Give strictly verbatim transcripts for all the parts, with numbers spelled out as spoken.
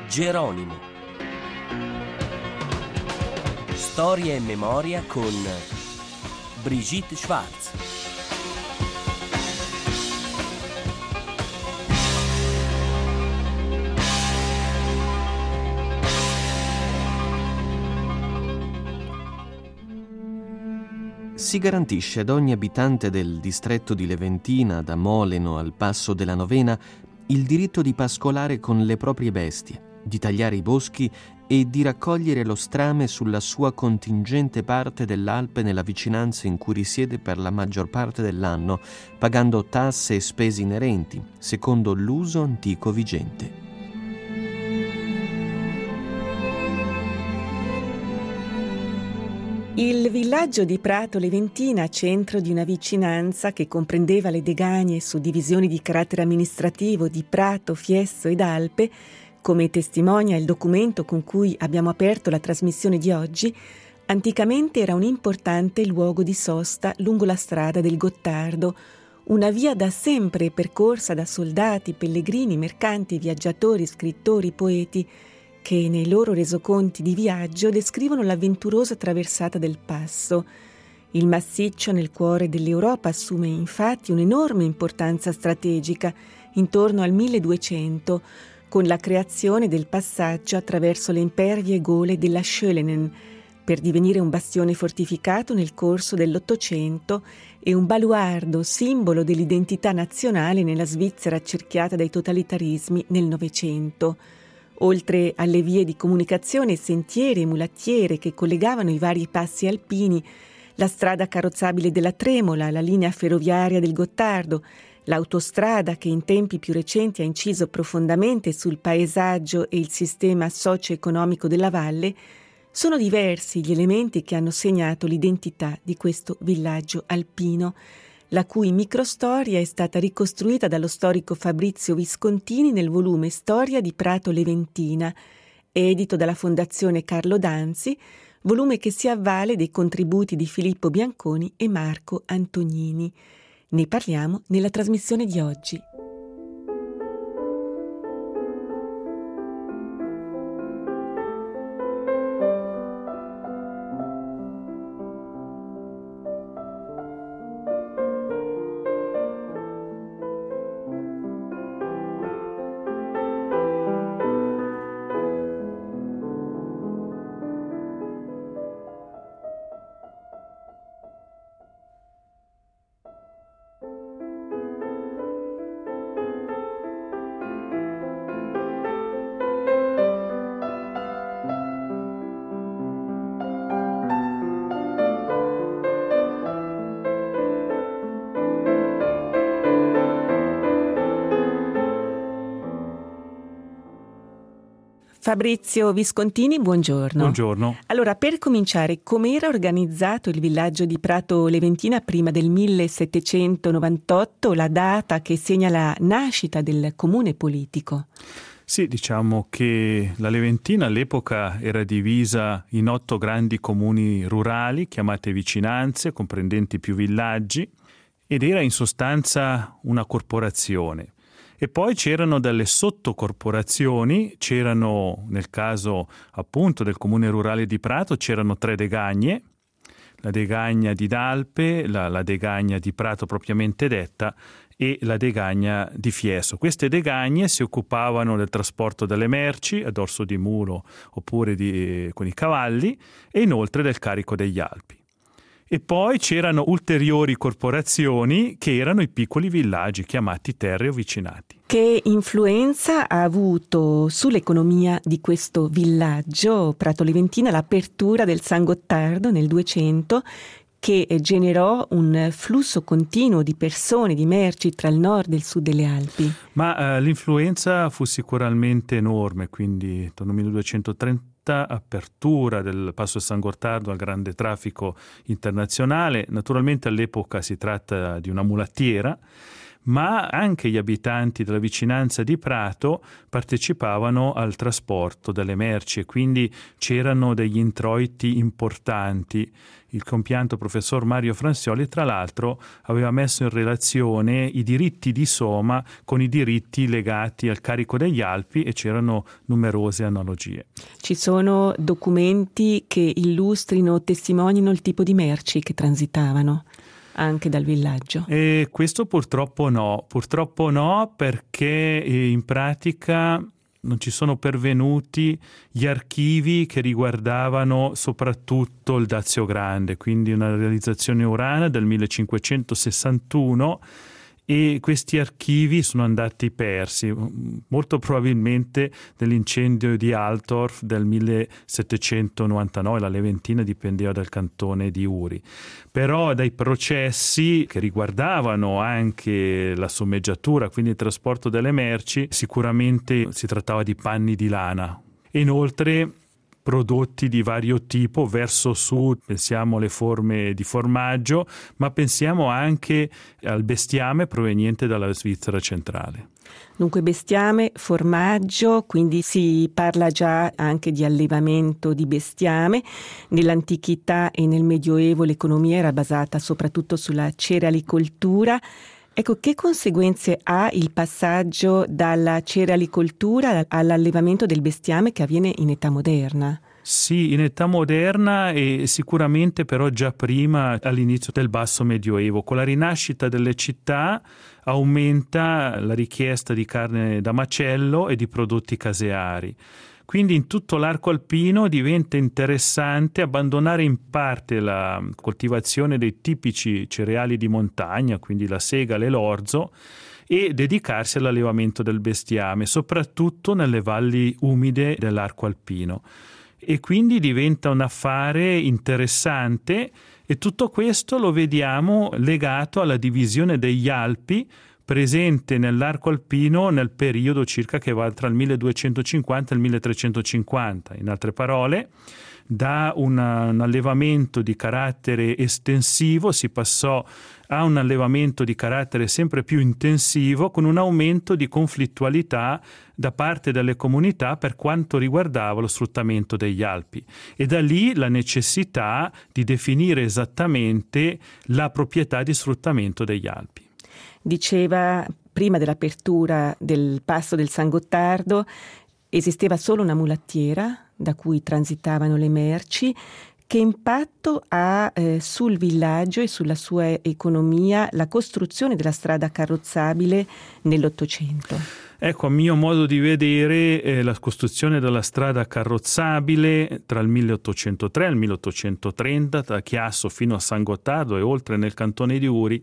Geronimo. Storia e memoria con Brigitte Schwarz. Si garantisce ad ogni abitante del distretto di Leventina, da Moleno al Passo della Novena, il diritto di pascolare con le proprie bestie, di tagliare i boschi e di raccogliere lo strame sulla sua contingente parte dell'Alpe nella vicinanza in cui risiede per la maggior parte dell'anno, pagando tasse e spese inerenti, secondo l'uso antico vigente. Il villaggio di Prato Leventina, centro di una vicinanza che comprendeva le degagne e suddivisioni di carattere amministrativo di Prato, Fiesso ed Alpe, come testimonia il documento con cui abbiamo aperto la trasmissione di oggi, anticamente era un importante luogo di sosta lungo la strada del Gottardo, una via da sempre percorsa da soldati, pellegrini, mercanti, viaggiatori, scrittori, poeti, che nei loro resoconti di viaggio descrivono l'avventurosa traversata del passo. Il massiccio nel cuore dell'Europa assume infatti un'enorme importanza strategica intorno al milleduecento, con la creazione del passaggio attraverso le impervie gole della Schölenen, per divenire un bastione fortificato nel corso dell'Ottocento e un baluardo, simbolo dell'identità nazionale nella Svizzera accerchiata dai totalitarismi nel Novecento. Oltre alle vie di comunicazione, sentieri e mulattiere che collegavano i vari passi alpini, la strada carrozzabile della Tremola, la linea ferroviaria del Gottardo, l'autostrada che in tempi più recenti ha inciso profondamente sul paesaggio e il sistema socio-economico della valle, sono diversi gli elementi che hanno segnato l'identità di questo villaggio alpino, la cui microstoria è stata ricostruita dallo storico Fabrizio Viscontini nel volume Storia di Prato Leventina, edito dalla Fondazione Carlo Danzi, volume che si avvale dei contributi di Filippo Bianconi e Marco Antonini. Ne parliamo nella trasmissione di oggi. Fabrizio Viscontini, buongiorno. Buongiorno. Allora, per cominciare, com'era organizzato il villaggio di Prato Leventina prima del millesettecentonovantotto, la data che segna la nascita del comune politico? Sì, diciamo che la Leventina all'epoca era divisa in otto grandi comuni rurali, chiamate vicinanze, comprendenti più villaggi, ed era in sostanza una corporazione. E poi c'erano delle sottocorporazioni, c'erano nel caso appunto del comune rurale di Prato, c'erano tre degagne, la degagna di Dalpe, la, la degagna di Prato propriamente detta e la degagna di Fiesso. Queste degagne si occupavano del trasporto delle merci a dorso di mulo oppure di, con i cavalli e inoltre del carico degli Alpi. E poi c'erano ulteriori corporazioni che erano i piccoli villaggi chiamati terre o vicinati. Che influenza ha avuto sull'economia di questo villaggio Prato Leventina l'apertura del San Gottardo nel duecento, che generò un flusso continuo di persone, di merci tra il nord e il sud delle Alpi? Ma eh, l'influenza fu sicuramente enorme, quindi intorno al milleduecentotrenta apertura del Passo San Gottardo al grande traffico internazionale. Naturalmente all'epoca si tratta di una mulattiera, ma anche gli abitanti della vicinanza di Prato partecipavano al trasporto delle merci e quindi c'erano degli introiti importanti. Il compianto professor Mario Fransioli, tra l'altro, aveva messo in relazione i diritti di Soma con i diritti legati al carico degli Alpi e c'erano numerose analogie. Ci sono documenti che illustrino, testimonino il tipo di merci che transitavano anche dal villaggio? E questo purtroppo no, purtroppo no, perché in pratica non ci sono pervenuti gli archivi che riguardavano soprattutto il Dazio Grande, quindi una realizzazione urana del millecinquecentosessantuno, e questi archivi sono andati persi, molto probabilmente nell'incendio di Altorf del millesettecentonovantanove. La Leventina dipendeva dal cantone di Uri. Però dai processi che riguardavano anche la sommeggiatura, quindi il trasporto delle merci, sicuramente si trattava di panni di lana. E inoltre prodotti di vario tipo verso sud, pensiamo alle forme di formaggio, ma pensiamo anche al bestiame proveniente dalla Svizzera centrale. Dunque bestiame, formaggio, quindi si parla già anche di allevamento di bestiame. Nell'antichità e nel Medioevo l'economia era basata soprattutto sulla cerealicoltura. Ecco, che conseguenze ha il passaggio dalla cerealicoltura all'allevamento del bestiame che avviene in età moderna? Sì, in età moderna e sicuramente però già prima, all'inizio del basso medioevo. Con la rinascita delle città aumenta la richiesta di carne da macello e di prodotti caseari. Quindi in tutto l'arco alpino diventa interessante abbandonare in parte la coltivazione dei tipici cereali di montagna, quindi la segale e l'orzo, e dedicarsi all'allevamento del bestiame, soprattutto nelle valli umide dell'arco alpino. E quindi diventa un affare interessante, e tutto questo lo vediamo legato alla divisione degli Alpi presente nell'arco alpino nel periodo circa che va tra il milleduecentocinquanta e il milletrecentocinquanta. In altre parole, da una, un allevamento di carattere estensivo si passò a un allevamento di carattere sempre più intensivo, con un aumento di conflittualità da parte delle comunità per quanto riguardava lo sfruttamento degli Alpi, e da lì la necessità di definire esattamente la proprietà di sfruttamento degli Alpi. Diceva, prima dell'apertura del passo del San Gottardo esisteva solo una mulattiera da cui transitavano le merci. Che impatto ha eh, sul villaggio e sulla sua economia la costruzione della strada carrozzabile nell'Ottocento? Ecco, a mio modo di vedere, eh, la costruzione della strada carrozzabile tra il milleottocentotre e il milleottocentotrenta, da Chiasso fino a San Gottardo e oltre nel cantone di Uri,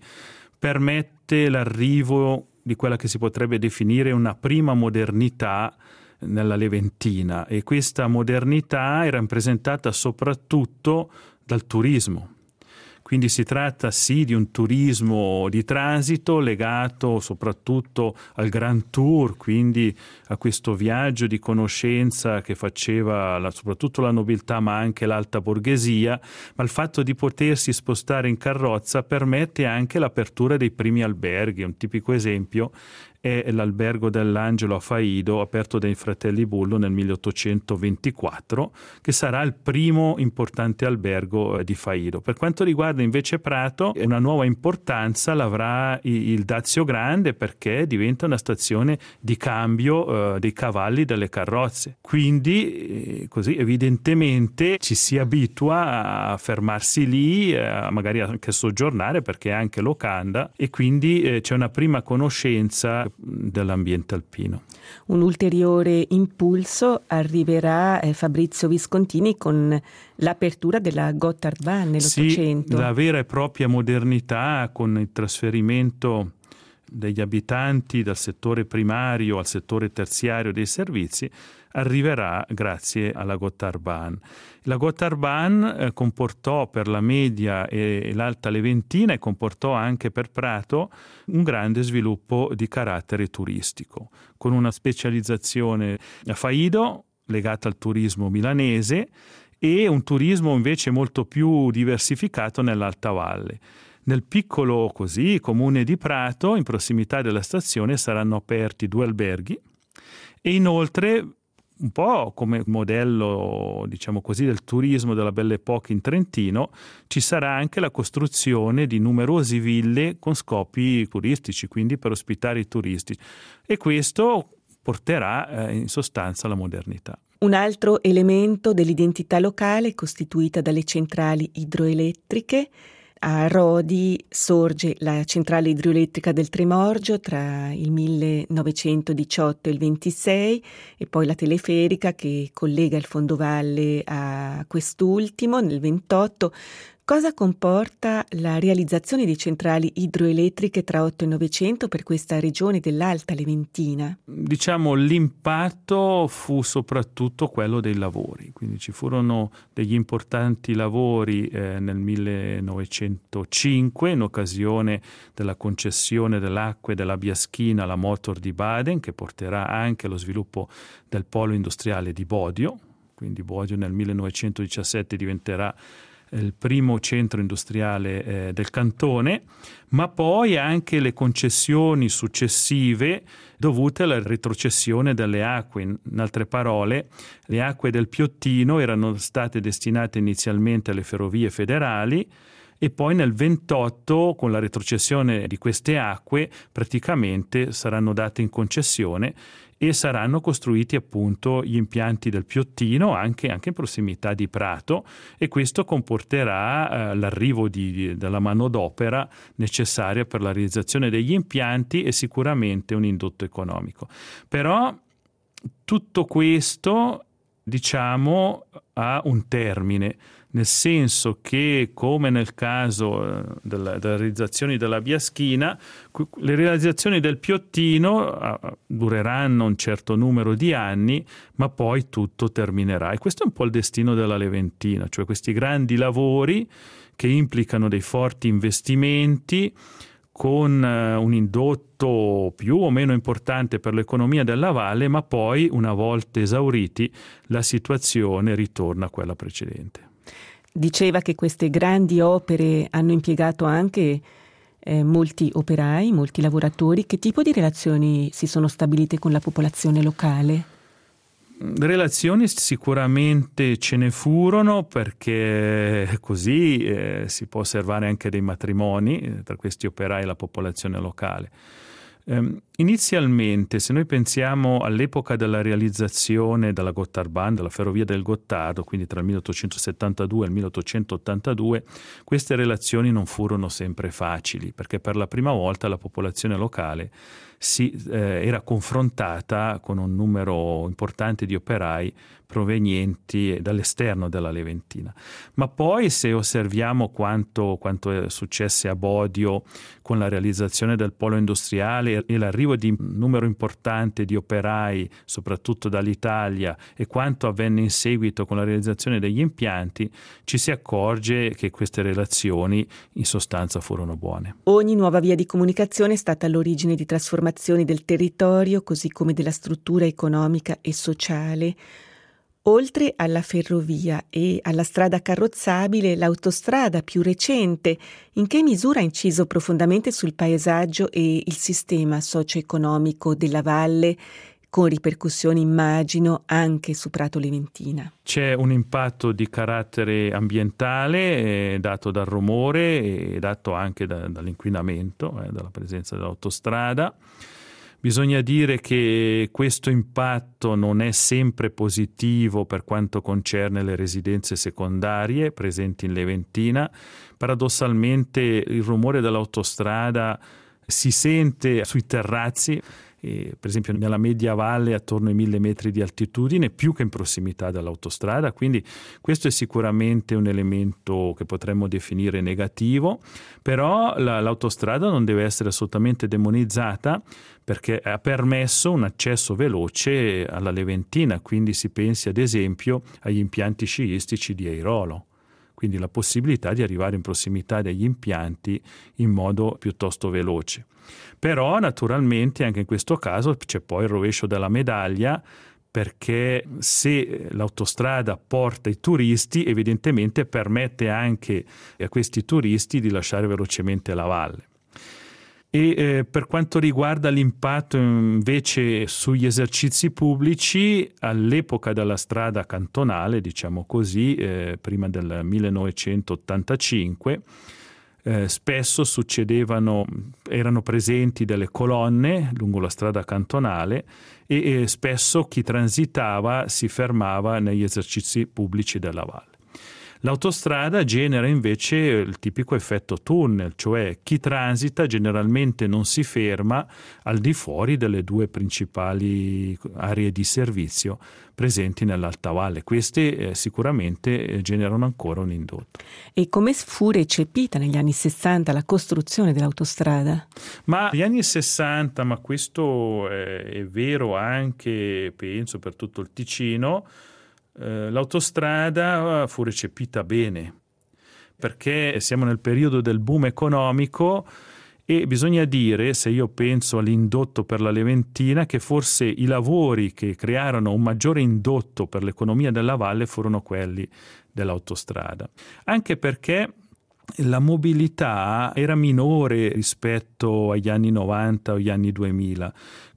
permette l'arrivo di quella che si potrebbe definire una prima modernità nella Leventina, e questa modernità è rappresentata soprattutto dal turismo. Quindi si tratta sì di un turismo di transito legato soprattutto al Grand Tour, quindi a questo viaggio di conoscenza che faceva la, soprattutto la nobiltà ma anche l'alta borghesia, ma il fatto di potersi spostare in carrozza permette anche l'apertura dei primi alberghi. Un tipico esempio è l'albergo dell'Angelo a Faido, aperto dai fratelli Bullo nel milleottocentoventiquattro, che sarà il primo importante albergo di Faido. Per quanto riguarda invece Prato, una nuova importanza l'avrà il Dazio Grande, perché diventa una stazione di cambio eh, dei cavalli delle carrozze. Quindi eh, così evidentemente ci si abitua a fermarsi lì, eh, magari anche a soggiornare, perché è anche locanda, e quindi eh, c'è una prima conoscenza dell'ambiente alpino. Un ulteriore impulso arriverà eh, Fabrizio Viscontini con l'apertura della Gotthardbahn nell'Ottocento. Sì, la vera e propria modernità, con il trasferimento degli abitanti dal settore primario al settore terziario dei servizi, arriverà grazie alla Gotthardbahn. La Gotthardbahn eh, comportò per la media e l'alta Leventina, e comportò anche per Prato, un grande sviluppo di carattere turistico, con una specializzazione a Faido legata al turismo milanese e un turismo invece molto più diversificato nell'Alta Valle. Nel piccolo così comune di Prato, in prossimità della stazione, saranno aperti due alberghi e inoltre, un po' come modello, diciamo così, del turismo della Belle Époque in Trentino, ci sarà anche la costruzione di numerose ville con scopi turistici, quindi per ospitare i turisti, e questo porterà eh, in sostanza alla modernità. Un altro elemento dell'identità locale è costituita dalle centrali idroelettriche. A Rodi sorge la centrale idroelettrica del Tremorgio tra il millenovecentodiciotto e il ventisei e poi la teleferica che collega il fondovalle a quest'ultimo nel ventotto. Cosa comporta la realizzazione di centrali idroelettriche tra otto e novecento per questa regione dell'Alta Leventina? Diciamo l'impatto fu soprattutto quello dei lavori, quindi ci furono degli importanti lavori eh, nel millenovecentocinque in occasione della concessione delle acque della Biaschina alla Motor di Baden, che porterà anche allo sviluppo del polo industriale di Bodio, quindi Bodio nel millenovecentodiciassette diventerà il primo centro industriale eh, del cantone, ma poi anche le concessioni successive dovute alla retrocessione delle acque. In altre parole, le acque del Piottino erano state destinate inizialmente alle ferrovie federali e poi nel ventotto, con la retrocessione di queste acque, praticamente saranno date in concessione e saranno costruiti appunto gli impianti del Piottino anche, anche in prossimità di Prato, e questo comporterà eh, l'arrivo di, di, della manodopera necessaria per la realizzazione degli impianti e sicuramente un indotto economico. Però tutto questo, diciamo, ha un termine, nel senso che, come nel caso della, delle realizzazioni della Biaschina, le realizzazioni del Piottino dureranno un certo numero di anni, ma poi tutto terminerà. E questo è un po' il destino della Leventina, cioè questi grandi lavori che implicano dei forti investimenti con un indotto più o meno importante per l'economia della valle, ma poi, una volta esauriti, la situazione ritorna a quella precedente. Diceva che queste grandi opere hanno impiegato anche eh, molti operai, molti lavoratori. Che tipo di relazioni si sono stabilite con la popolazione locale? Relazioni sicuramente ce ne furono, perché così eh, si può osservare anche dei matrimoni eh, tra questi operai e la popolazione locale. Um, inizialmente, se noi pensiamo all'epoca della realizzazione della Gotthardbahn, della ferrovia del Gottardo, quindi tra il milleottocentosettantadue e il milleottocentottantadue, queste relazioni non furono sempre facili, perché per la prima volta la popolazione locale si eh, era confrontata con un numero importante di operai provenienti dall'esterno della Leventina. Ma poi, se osserviamo quanto, quanto è successo a Bodio con la realizzazione del polo industriale e l'arrivo di un numero importante di operai, soprattutto dall'Italia, e quanto avvenne in seguito con la realizzazione degli impianti, ci si accorge che queste relazioni in sostanza furono buone. Ogni nuova via di comunicazione è stata all'origine di trasformazioni del territorio, così come della struttura economica e sociale. Oltre alla ferrovia e alla strada carrozzabile, l'autostrada più recente, in che misura ha inciso profondamente sul paesaggio e il sistema socio-economico della valle, con ripercussioni, immagino, anche su Prato Leventina? C'è un impatto di carattere ambientale eh, dato dal rumore e dato anche da, dall'inquinamento, eh, dalla presenza dell'autostrada. Bisogna dire che questo impatto non è sempre positivo per quanto concerne le residenze secondarie presenti in Leventina. Paradossalmente il rumore dell'autostrada si sente sui terrazzi, e per esempio nella media valle attorno ai mille metri di altitudine, più che in prossimità dall'autostrada, quindi questo è sicuramente un elemento che potremmo definire negativo, però la, l'autostrada non deve essere assolutamente demonizzata, perché ha permesso un accesso veloce alla Leventina, quindi si pensi ad esempio agli impianti sciistici di Airolo, quindi la possibilità di arrivare in prossimità degli impianti in modo piuttosto veloce. Però naturalmente anche in questo caso c'è poi il rovescio della medaglia, perché se l'autostrada porta i turisti, evidentemente permette anche a questi turisti di lasciare velocemente la valle. E eh, per quanto riguarda l'impatto invece sugli esercizi pubblici, all'epoca della strada cantonale, diciamo così, eh, prima del millenovecentottantacinque, eh, spesso succedevano, erano presenti delle colonne lungo la strada cantonale e eh, spesso chi transitava si fermava negli esercizi pubblici della valle. L'autostrada genera invece il tipico effetto tunnel, cioè chi transita generalmente non si ferma al di fuori delle due principali aree di servizio presenti nell'Alta Valle. Queste eh, sicuramente eh, generano ancora un indotto. E come fu recepita negli anni sessanta la costruzione dell'autostrada? Ma negli anni sessanta, ma questo è, è vero anche, penso, per tutto il Ticino, l'autostrada fu recepita bene, perché siamo nel periodo del boom economico e bisogna dire, se io penso all'indotto per la Leventina, che forse i lavori che crearono un maggiore indotto per l'economia della valle furono quelli dell'autostrada, anche perché la mobilità era minore rispetto agli anni novanta o agli anni duemila.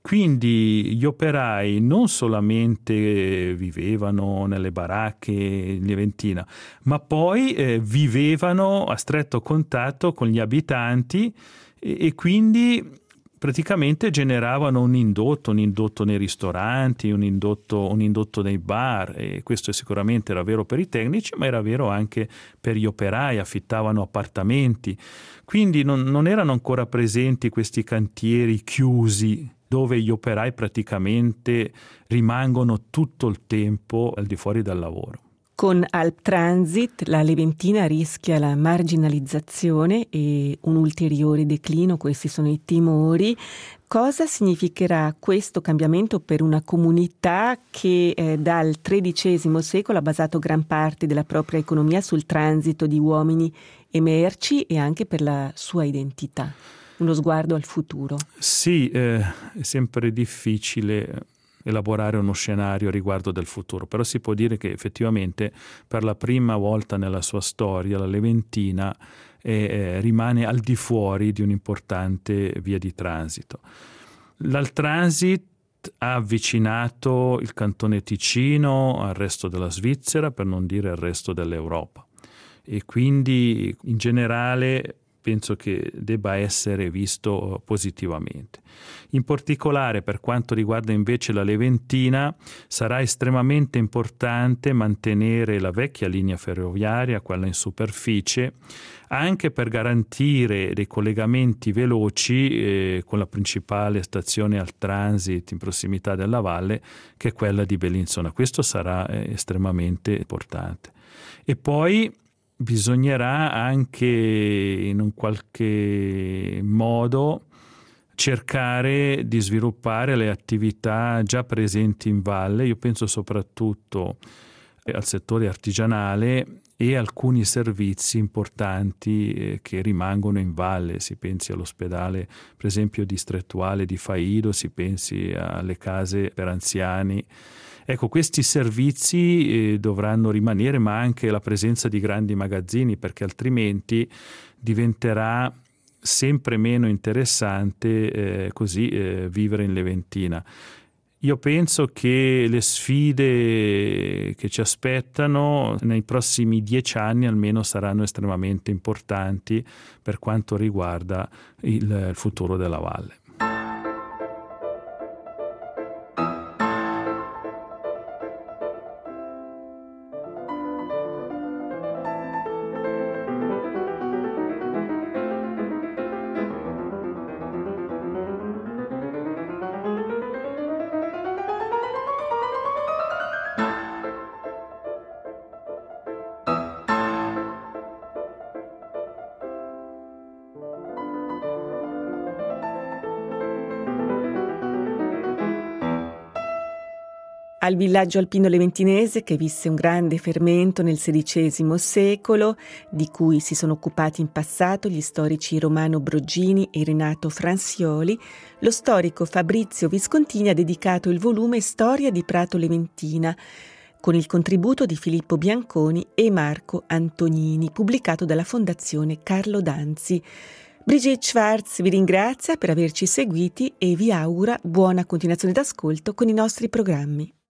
Quindi gli operai non solamente vivevano nelle baracche in Leventina, ma poi eh, vivevano a stretto contatto con gli abitanti e, e quindi praticamente generavano un indotto, un indotto nei ristoranti, un indotto, un indotto nei bar, e questo sicuramente era vero per i tecnici, ma era vero anche per gli operai, affittavano appartamenti. Quindi non, non erano ancora presenti questi cantieri chiusi, dove gli operai praticamente rimangono tutto il tempo al di fuori dal lavoro. Con Alptransit la Leventina rischia la marginalizzazione e un ulteriore declino, questi sono i timori. Cosa significherà questo cambiamento per una comunità che eh, dal tredicesimo secolo ha basato gran parte della propria economia sul transito di uomini e merci e anche per la sua identità? Uno sguardo al futuro. Sì, eh, è sempre difficile elaborare uno scenario riguardo del futuro, però si può dire che effettivamente per la prima volta nella sua storia la Leventina eh, rimane al di fuori di un'importante via di transito. L'Altransit ha avvicinato il cantone Ticino al resto della Svizzera, per non dire al resto dell'Europa, e quindi in generale penso che debba essere visto positivamente. In particolare per quanto riguarda invece la Leventina, sarà estremamente importante mantenere la vecchia linea ferroviaria, quella in superficie, anche per garantire dei collegamenti veloci eh, con la principale stazione Alptransit in prossimità della valle, che è quella di Bellinzona. Questo sarà eh, estremamente importante. E poi bisognerà anche in un qualche modo cercare di sviluppare le attività già presenti in valle. Io penso soprattutto al settore artigianale e alcuni servizi importanti eh, che rimangono in valle. Si pensi all'ospedale, per esempio, distrettuale di Faido, si pensi alle case per anziani. Ecco, questi servizi eh, dovranno rimanere, ma anche la presenza di grandi magazzini, perché altrimenti diventerà sempre meno interessante eh, così eh, vivere in Leventina. Io penso che le sfide che ci aspettano nei prossimi dieci anni almeno saranno estremamente importanti per quanto riguarda il futuro della valle. al villaggio alpino leventinese che visse un grande fermento nel sedicesimo secolo, di cui si sono occupati in passato gli storici Romano Broggini e Renato Francioli, lo storico Fabrizio Viscontini ha dedicato il volume Storia di Prato Leventina, con il contributo di Filippo Bianconi e Marco Antonini, pubblicato dalla Fondazione Carlo Danzi. Brigitte Schwartz vi ringrazia per averci seguiti e vi augura buona continuazione d'ascolto con i nostri programmi.